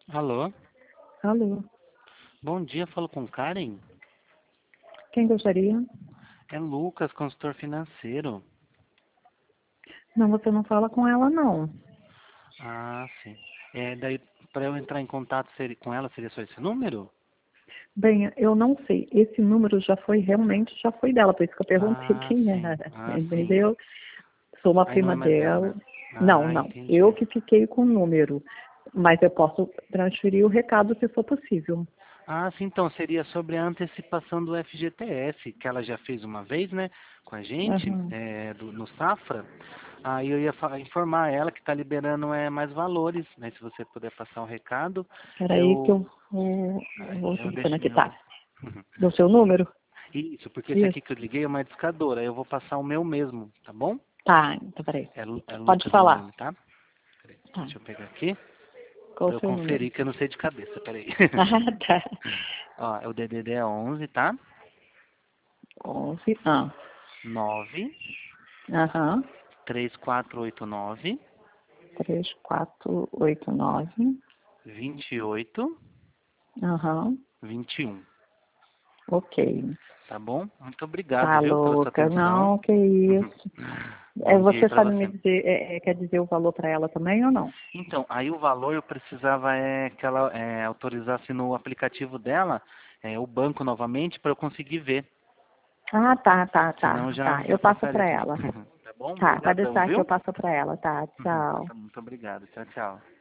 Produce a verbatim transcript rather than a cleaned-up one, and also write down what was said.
Alô? Alô, Bom dia, falo com Karen. quem gostaria? É Lucas, consultor financeiro. Não, você não fala com ela, não. Ah, sim. É, daí, para eu entrar em contato seria, com ela, seria só esse número? Bem, eu não sei. Esse número já foi, realmente, já foi dela, por isso que eu perguntei Ah, quem sim. era, Ah, sim. entendeu? Sou uma Aí não é prima mais ela, dela. né? Não, Ah, não. Eu entendi. que fiquei com o número. Mas eu posso transferir o recado se for possível. Ah, sim, então, seria sobre a antecipação do F G T S, que ela já fez uma vez, né, com a gente, Aham. é, do- no Safra. Aí eu ia fa- informar ela que está liberando é, mais valores, né, se você puder passar o recado, Peraí que eu, eu vou, vou eu telefone deixo aqui, tá? meu... Do seu número? Isso, porque esse aqui Isso. que eu liguei é uma discadora, eu vou passar o meu mesmo, tá bom? Tá, então peraí. É, Lu- é Pode Lucas meu falar. nome, tá? Peraí, Tá. deixa eu pegar aqui, Qual pra o eu seu número? conferir que eu não sei de cabeça, peraí. Ah, tá. Ó, é o D D D é onze, tá? Onze. Ah. nove Aham. três quatro oito nove Três, quatro, oito, nove. vinte e oito Aham. vinte e um, Ok. tá bom? Muito obrigado, Tá viu, pela sua louca. atenção. Não, que isso. É, Bom dia aí você pra sabe me você. dizer, é, é, quer dizer o valor para ela também ou não? Então, aí o valor eu precisava é que ela é, autorizasse no aplicativo dela, é, o banco novamente, para eu conseguir ver. Ah, tá, tá, Senão tá, já, tá. já Eu passo passaria para tudo. ela. Tá bom? Tá, pode Obrigadão, deixar que eu viu? passo para ela, tá? Tchau. Tá, muito obrigado. Tchau, tchau.